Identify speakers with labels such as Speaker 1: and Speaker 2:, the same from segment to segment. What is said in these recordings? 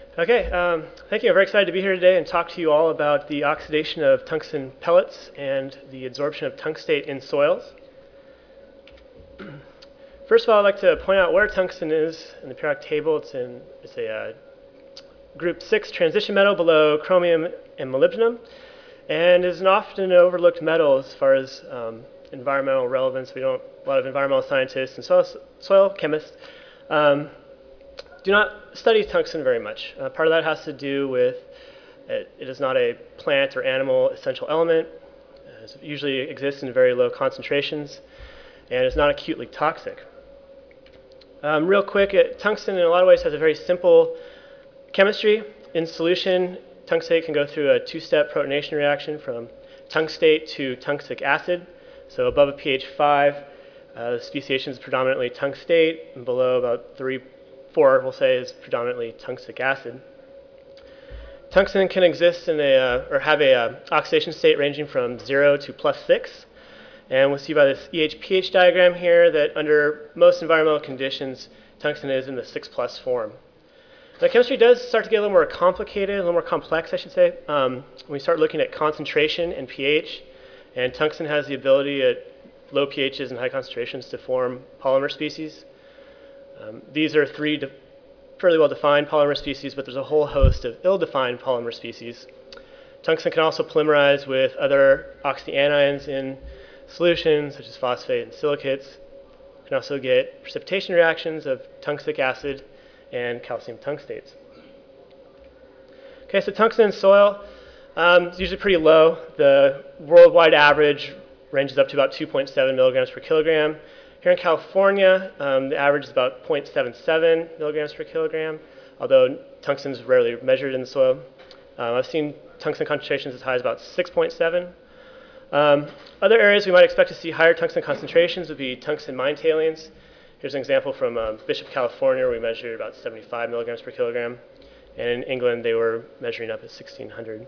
Speaker 1: Okay, thank you. I'm very excited to be here today and talk to you all about the oxidation of tungsten pellets and the adsorption of tungstate in soils. First of all, I'd like to point out where tungsten is in the periodic table. It's a group 6 transition metal below chromium and molybdenum, and is an often overlooked metal as far as environmental relevance. A lot of environmental scientists and soil chemists do not study tungsten very much. Part of that has to do with it is not a plant or animal essential element. It usually exists in very low concentrations, and is not acutely toxic. Real quick, tungsten in a lot of ways has a very simple chemistry. In solution, tungstate can go through a two-step protonation reaction from tungstate to tungstic acid. So above a pH 5, the speciation is predominantly tungstate, and below about 4, we'll say, is predominantly tungstic acid. Tungsten can exist in or have a oxidation state ranging from 0 to +6. And we'll see by this EH-pH diagram here that under most environmental conditions, tungsten is in the 6+ form. The chemistry does start to get a little more complicated, a little more complex, I should say, when we start looking at concentration and pH. And tungsten has the ability at low pHs and high concentrations to form polymer species. These are 3 fairly well-defined polymer species, but there's a whole host of ill-defined polymer species. Tungsten can also polymerize with other oxyanions in solutions, such as phosphate and silicates. You can also get precipitation reactions of tungstic acid and calcium tungstates. Okay, so tungsten in soil is usually pretty low. The worldwide average ranges up to about 2.7 milligrams per kilogram. Here in California, the average is about 0.77 milligrams per kilogram, although tungsten is rarely measured in the soil. I've seen tungsten concentrations as high as about 6.7. Other areas we might expect to see higher tungsten concentrations would be tungsten mine tailings. Here's an example from Bishop, California, where we measured about 75 milligrams per kilogram. And in England, they were measuring up at 1,600.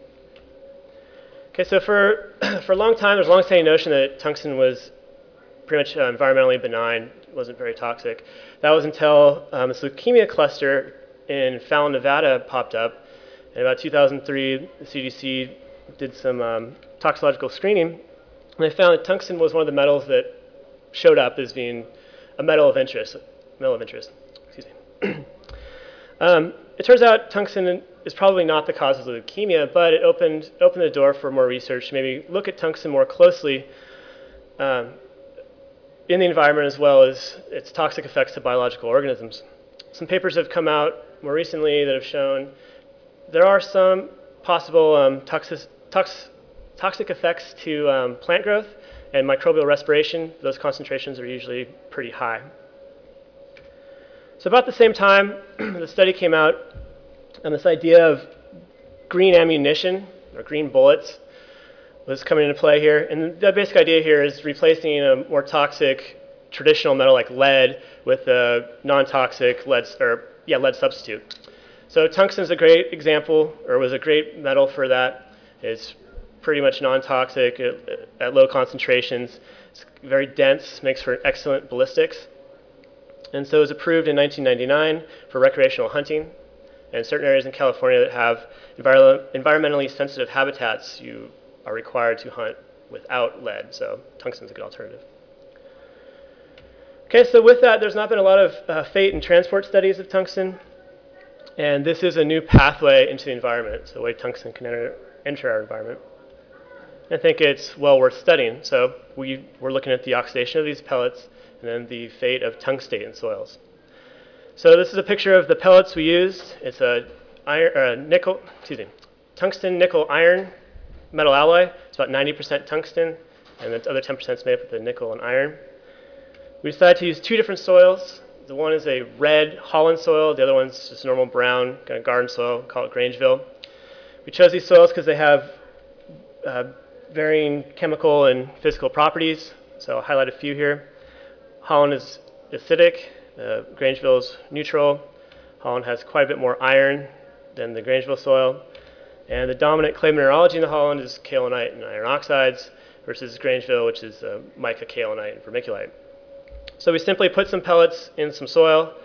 Speaker 1: Okay, so for a long time, there's a long-standing notion that tungsten was pretty much environmentally benign, wasn't very toxic. That was until this leukemia cluster in Fallon, Nevada popped up. In about 2003, the CDC did some toxicological screening, and they found that tungsten was one of the metals that showed up as being a metal of interest. Excuse me. It turns out tungsten is probably not the cause of the leukemia, but it opened the door for more research to maybe look at tungsten more closely in the environment, as well as its toxic effects to biological organisms. Some papers have come out more recently that have shown there are some possible toxic effects to plant growth and microbial respiration. Those concentrations are usually pretty high. So about the same time, the study came out, and this idea of green ammunition, or green bullets, was coming into play here. And the basic idea here is replacing a more toxic traditional metal like lead with a non-toxic lead substitute. So tungsten is a great example, or was a great metal for that. It's pretty much non-toxic at low concentrations. It's very dense, makes for excellent ballistics. And so it was approved in 1999 for recreational hunting. And in certain areas in California that have environmentally sensitive habitats, you are required to hunt without lead, so tungsten is a good alternative. Okay, so with that, there's not been a lot of fate and transport studies of tungsten, and this is a new pathway into the environment, so the way tungsten can enter our environment. I think it's well worth studying. So we're looking at the oxidation of these pellets and then the fate of tungstate in soils. So this is a picture of the pellets we used. It's a tungsten nickel iron metal alloy. It's about 90% tungsten, and the other 10% is made up of the nickel and iron. We decided to use 2 different soils. The one is a red Holland soil. The other one's just normal brown kind of garden soil, call it Grangeville. We chose these soils because they have varying chemical and physical properties. So I'll highlight a few here. Holland is acidic. Grangeville is neutral. Holland has quite a bit more iron than the Grangeville soil. And the dominant clay mineralogy in the Holland is kaolinite and iron oxides versus Grangeville, which is mica kaolinite and vermiculite. So we simply put some pellets in some soil,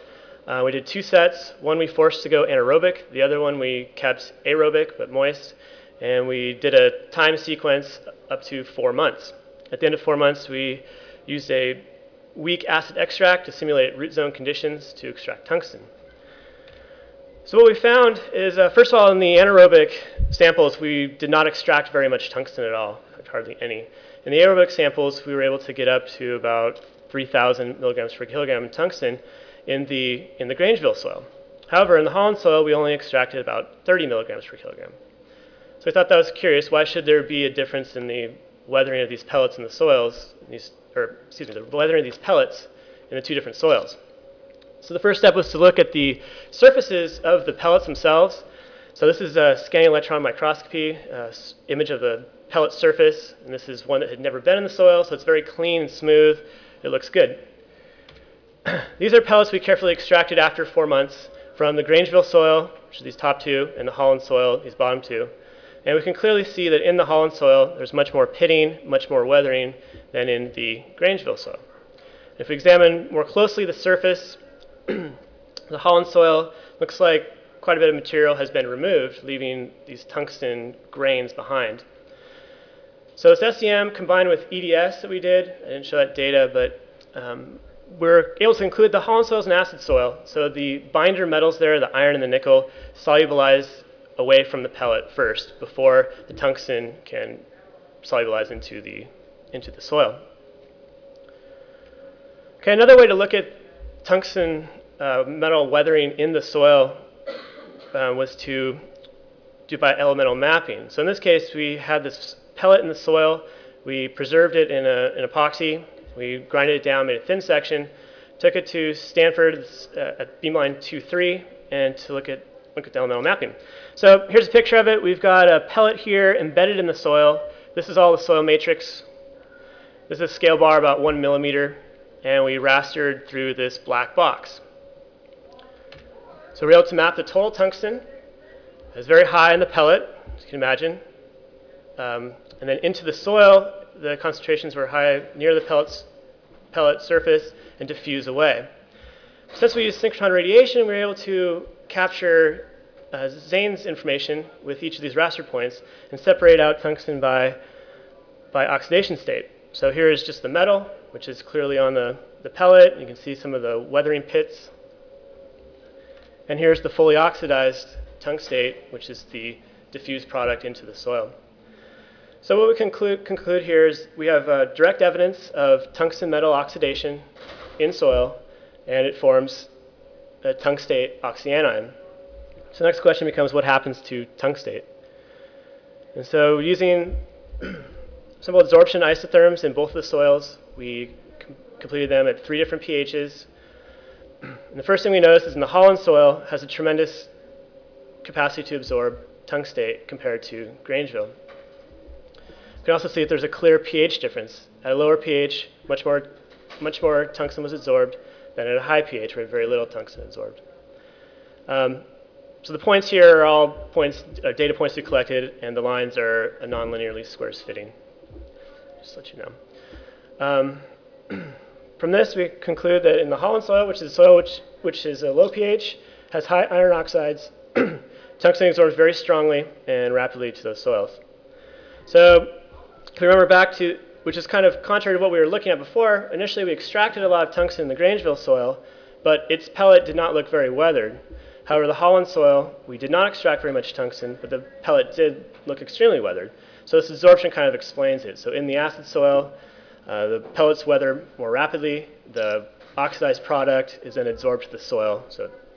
Speaker 1: We did 2 sets. One we forced to go anaerobic. The other one we kept aerobic but moist. And we did a time sequence up to 4 months. At the end of 4 months, we used a weak acid extract to simulate root zone conditions to extract tungsten. So what we found is, first of all, in the anaerobic samples, we did not extract very much tungsten at all, hardly any. In the aerobic samples, we were able to get up to about 3,000 milligrams per kilogram of tungsten in the Grangeville soil. However, in the Holland soil, we only extracted about 30 milligrams per kilogram. So I thought that was curious. Why should there be a difference in the weathering of these pellets in the soils, the weathering of these pellets in the 2 different soils? So the first step was to look at the surfaces of the pellets themselves. So this is a scanning electron microscopy image of the pellet surface. And this is one that had never been in the soil, so it's very clean and smooth. It looks good. These are pellets we carefully extracted after 4 months from the Grangeville soil, which are these top 2, and the Holland soil, these bottom 2. And we can clearly see that in the Holland soil, there's much more pitting, much more weathering than in the Grangeville soil. If we examine more closely the surface, the Holland soil looks like quite a bit of material has been removed, leaving these tungsten grains behind. So this SEM combined with EDS that we did, I didn't show that data, but we're able to include the Holland soil as an acid soil. So the binder metals there, the iron and the nickel, solubilize away from the pellet first before the tungsten can solubilize into the soil. Okay, another way to look at tungsten metal weathering in the soil was to do by elemental mapping. So in this case, we had this pellet in the soil. We preserved it in an epoxy. We grinded it down, made a thin section, took it to Stanford at beamline 2-3, and to look at the elemental mapping. So here's a picture of it. We've got a pellet here embedded in the soil. This is all the soil matrix. This is a scale bar about 1 millimeter, and we rastered through this black box. So we're able to map the total tungsten. It's very high in the pellet, as you can imagine. And then into the soil, the concentrations were high near the pellet surface and diffuse away. Since we used synchrotron radiation, we were able to capture Zane's information with each of these raster points and separate out tungsten by oxidation state. So here is just the metal, which is clearly on the pellet. You can see some of the weathering pits. And here's the fully oxidized tungstate, which is the diffused product into the soil. So what we conclude here is we have direct evidence of tungsten metal oxidation in soil, and it forms a tungstate oxyanion. So the next question becomes, what happens to tungstate? And so using simple adsorption isotherms in both of the soils, we completed them at 3 different pHs. And the first thing we notice is in the Holland soil has a tremendous capacity to absorb tungstate compared to Grangeville. You can also see that there's a clear pH difference. At a lower pH, much more tungsten was absorbed than at a high pH where very little tungsten absorbed. So the points here are all data points we collected, and the lines are a non-linearly squares fitting. Just to let you know. From this, we conclude that in the Holland soil, which is a soil which is a low pH, has high iron oxides, tungsten absorbs very strongly and rapidly to those soils. So if we remember back to, which is kind of contrary to what we were looking at before, initially we extracted a lot of tungsten in the Grangeville soil, but its pellet did not look very weathered. However, the Holland soil, we did not extract very much tungsten, but the pellet did look extremely weathered. So this absorption kind of explains it. So in the acid soil, the pellets weather more rapidly. The oxidized product is then absorbed to the soil.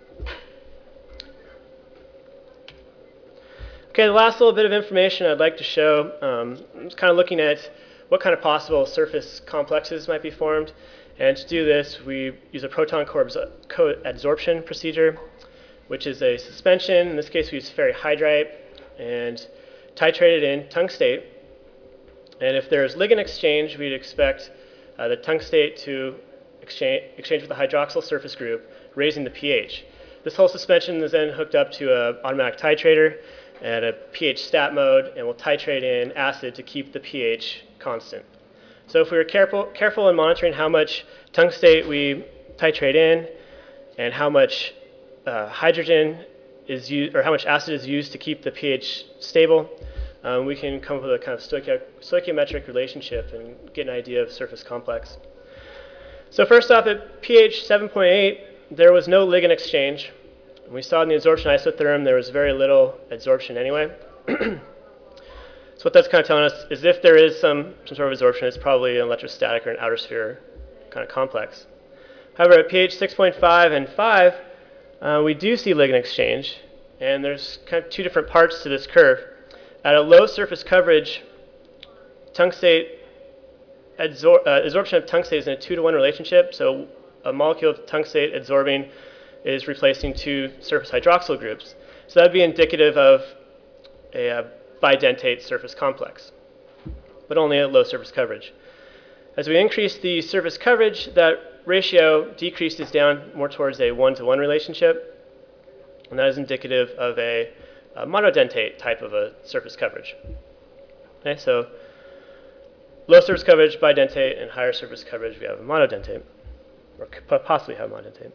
Speaker 1: Okay, the last little bit of information I'd like to show is kind of looking at what kind of possible surface complexes might be formed. And to do this, we use a proton co-adsorption procedure, which is a suspension. In this case, we use ferrihydrite and titrate it in tungstate. And if there's ligand exchange, we'd expect the tungstate to exchange with the hydroxyl surface group, raising the pH. This whole suspension is then hooked up to an automatic titrator at a pH stat mode, and we'll titrate in acid to keep the pH constant. So if we were careful in monitoring how much tungstate we titrate in, and how much hydrogen is used, or how much acid is used to keep the pH stable, we can come up with a kind of stoichiometric relationship and get an idea of surface complex. So first off, at pH 7.8, there was no ligand exchange. We saw in the adsorption isotherm there was very little adsorption anyway. So what that's kind of telling us is if there is some sort of adsorption, it's probably an electrostatic or an outer sphere kind of complex. However, at pH 6.5 and 5, we do see ligand exchange, and there's kind of two different parts to this curve. At a low surface coverage, tungstate adsorption of tungstate is in a 2-to-1 relationship, so a molecule of tungstate adsorbing is replacing 2 surface hydroxyl groups. So that would be indicative of a bidentate surface complex, but only at low surface coverage. As we increase the surface coverage, that ratio decreases down more towards a 1-to-1 relationship, and that is indicative of a monodentate type of a surface coverage. Okay, so low surface coverage, bidentate, and higher surface coverage, we have a monodentate, or possibly have a monodentate.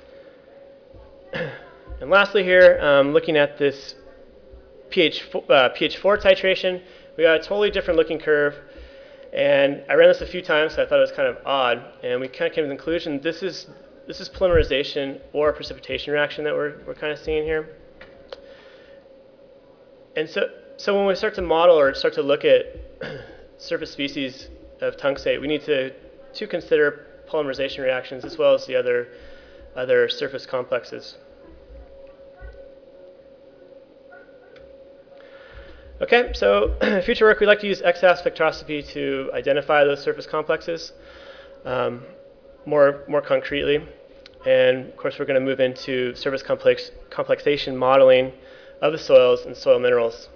Speaker 1: And lastly here, looking at this pH 4 titration, we got a totally different looking curve. And I ran this a few times, so I thought it was kind of odd. And we kind of came to the conclusion this is polymerization or a precipitation reaction that we're kind of seeing here. And so when we start to model or start to look at surface species of tungstate, we need to consider polymerization reactions as well as the other surface complexes. Okay, so future work, we'd like to use XAF spectroscopy to identify those surface complexes more concretely. And of course, we're going to move into surface complexation modeling of the soils and soil minerals.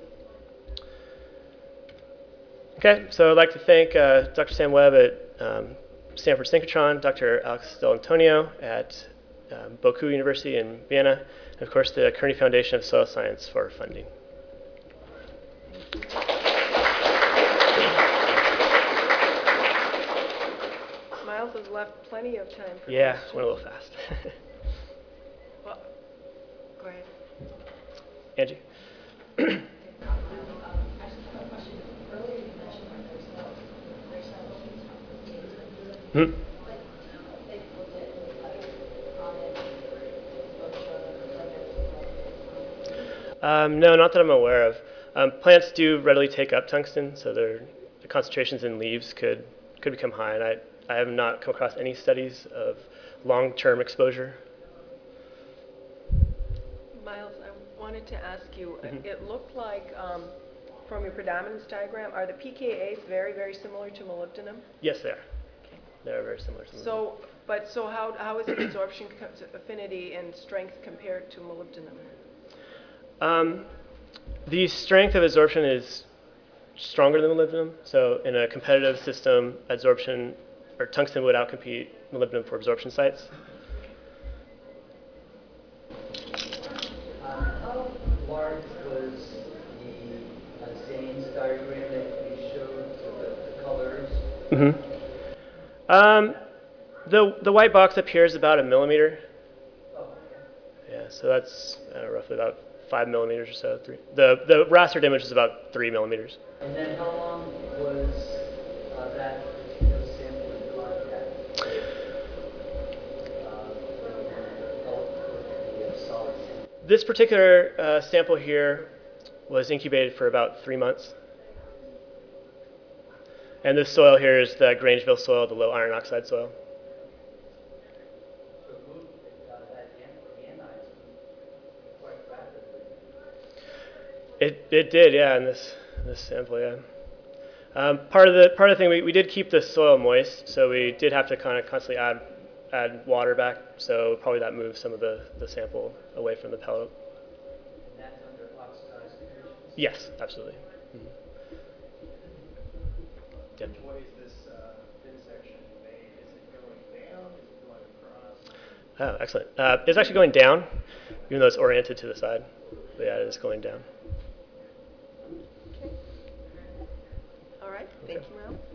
Speaker 1: Okay, so I'd like to thank Dr. Sam Webb at Stanford Synchrotron, Dr. Alex Del Antonio at Boku University in Vienna, and of course the Kearney Foundation of Soil Science for funding.
Speaker 2: Miles has left plenty of time for
Speaker 1: Yeah,
Speaker 2: questions.
Speaker 1: went a little fast.
Speaker 2: Well, go ahead.
Speaker 1: Angie? Hmm? No, not that I'm aware of. Plants do readily take up tungsten, so the concentrations in leaves could become high, and I have not come across any studies of long-term exposure.
Speaker 2: Miles, I wanted to ask you, it looked like from your predominance diagram, are the pKa's very, very similar to molybdenum?
Speaker 1: Yes, they are. They're very similar to molybdenum.
Speaker 2: So how is the absorption affinity and strength compared to molybdenum?
Speaker 1: The strength of adsorption is stronger than molybdenum. So in a competitive system, adsorption or tungsten would outcompete molybdenum for absorption sites.
Speaker 3: How large was the Zane's diagram that you showed the colors?
Speaker 1: Mm-hmm. The white box up here is about 1 millimeter.
Speaker 3: Oh, okay.
Speaker 1: Yeah, so that's roughly about 5 millimeters or so. The rastered image is about 3 millimeters.
Speaker 3: And then how long was that particular sample in contact with the solid sample?
Speaker 1: This particular sample here was incubated for about 3 months. And this soil here is the Grangeville soil, the low iron oxide soil.
Speaker 3: So it moved that anions quite rapidly.
Speaker 1: It did, yeah, in this sample, yeah. Part of the thing, we did keep the soil moist, so we did have to kind of constantly add water back, so probably that moved some of the sample away from the pellet.
Speaker 3: And that's under oxidized conditions?
Speaker 1: Yes, absolutely. Mm-hmm. Yep.
Speaker 4: Which way is this thin section made? Is it going down? Is it going across?
Speaker 1: Oh, excellent. It's actually going down, even though it's oriented to the side. But yeah, it is going down.
Speaker 2: Okay. All right, thank you, Miles.